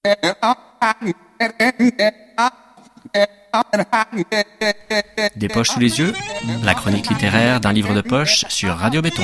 Des poches sous les yeux, la chronique littéraire d'un livre de poche sur Radio Béton.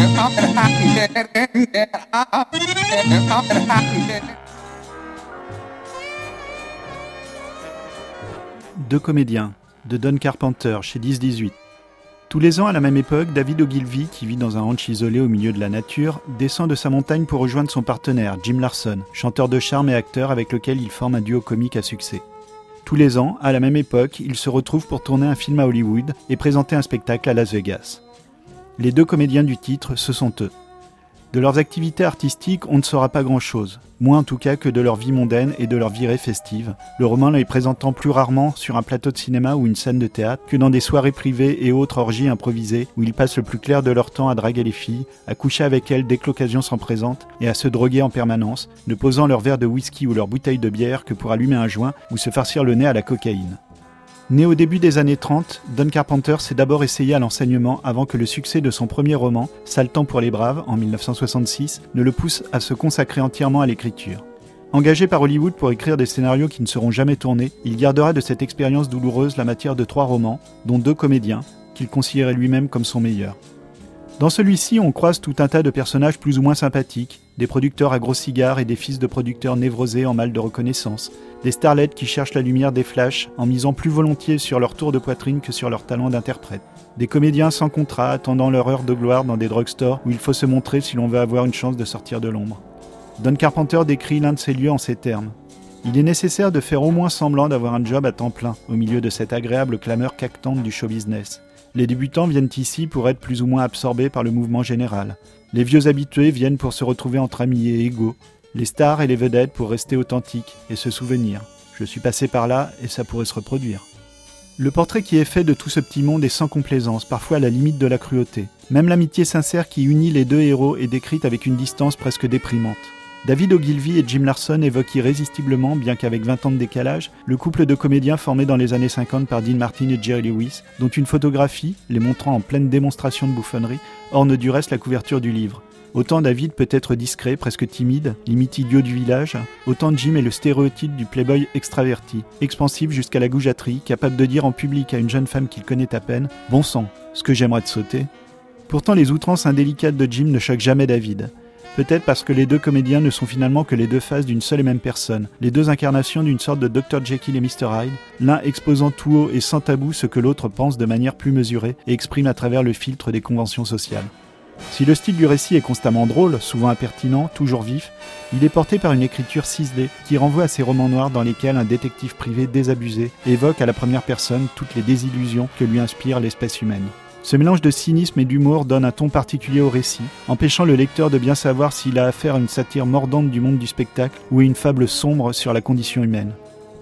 Deux comédiens, de Don Carpenter, chez 10-18. Tous les ans, à la même époque, David Ogilvy, qui vit dans un ranch isolé au milieu de la nature, descend de sa montagne pour rejoindre son partenaire, Jim Larson, chanteur de charme et acteur avec lequel il forme un duo comique à succès. Tous les ans, à la même époque, ils se retrouvent pour tourner un film à Hollywood et présenter un spectacle à Las Vegas. Les deux comédiens du titre, ce sont eux. De leurs activités artistiques, on ne saura pas grand-chose, moins en tout cas que de leur vie mondaine et de leur virée festive, le roman les présentant plus rarement sur un plateau de cinéma ou une scène de théâtre que dans des soirées privées et autres orgies improvisées où ils passent le plus clair de leur temps à draguer les filles, à coucher avec elles dès que l'occasion s'en présente et à se droguer en permanence, ne posant leur verre de whisky ou leur bouteille de bière que pour allumer un joint ou se farcir le nez à la cocaïne. Né au début des années 30, Don Carpenter s'est d'abord essayé à l'enseignement avant que le succès de son premier roman, Sale temps pour les braves, en 1966, ne le pousse à se consacrer entièrement à l'écriture. Engagé par Hollywood pour écrire des scénarios qui ne seront jamais tournés, il gardera de cette expérience douloureuse la matière de 3 romans, dont 2 comédiens, qu'il considérait lui-même comme son meilleur. Dans celui-ci, on croise tout un tas de personnages plus ou moins sympathiques, des producteurs à gros cigares et des fils de producteurs névrosés en mal de reconnaissance, des starlettes qui cherchent la lumière des flashs en misant plus volontiers sur leur tour de poitrine que sur leur talent d'interprète, des comédiens sans contrat attendant leur heure de gloire dans des drugstores où il faut se montrer si l'on veut avoir une chance de sortir de l'ombre. Don Carpenter décrit l'un de ces lieux en ces termes. Il est nécessaire de faire au moins semblant d'avoir un job à temps plein au milieu de cette agréable clameur cactante du show business. Les débutants viennent ici pour être plus ou moins absorbés par le mouvement général. Les vieux habitués viennent pour se retrouver entre amis et égaux. Les stars et les vedettes pour rester authentiques et se souvenir. Je suis passé par là et ça pourrait se reproduire. Le portrait qui est fait de tout ce petit monde est sans complaisance, parfois à la limite de la cruauté. Même l'amitié sincère qui unit les deux héros est décrite avec une distance presque déprimante. David Ogilvy et Jim Larson évoquent irrésistiblement, bien qu'avec 20 ans de décalage, le couple de comédiens formé dans les années 50 par Dean Martin et Jerry Lewis, dont une photographie, les montrant en pleine démonstration de bouffonnerie, orne du reste la couverture du livre. Autant David peut être discret, presque timide, limite idiot du village, autant Jim est le stéréotype du playboy extraverti, expansif jusqu'à la goujaterie, capable de dire en public à une jeune femme qu'il connaît à peine « Bon sang, ce que j'aimerais te sauter ». Pourtant les outrances indélicates de Jim ne choquent jamais David. Peut-être parce que les deux comédiens ne sont finalement que les deux faces d'une seule et même personne, les deux incarnations d'une sorte de Dr Jekyll et Mr Hyde, l'un exposant tout haut et sans tabou ce que l'autre pense de manière plus mesurée et exprime à travers le filtre des conventions sociales. Si le style du récit est constamment drôle, souvent impertinent, toujours vif, il est porté par une écriture ciselée qui renvoie à ces romans noirs dans lesquels un détective privé désabusé évoque à la première personne toutes les désillusions que lui inspire l'espèce humaine. Ce mélange de cynisme et d'humour donne un ton particulier au récit, empêchant le lecteur de bien savoir s'il a affaire à une satire mordante du monde du spectacle ou à une fable sombre sur la condition humaine.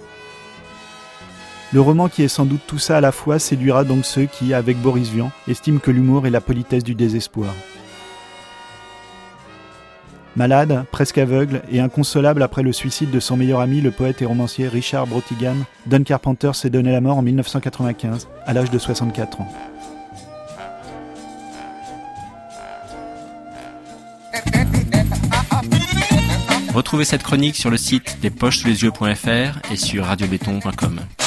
Le roman qui est sans doute tout ça à la fois séduira donc ceux qui, avec Boris Vian, estiment que l'humour est la politesse du désespoir. Malade, presque aveugle et inconsolable après le suicide de son meilleur ami, le poète et romancier Richard Brautigan, Don Carpenter s'est donné la mort en 1995, à l'âge de 64 ans. Retrouvez cette chronique sur le site lespochesulesyeux.fr et sur radiobéton.com.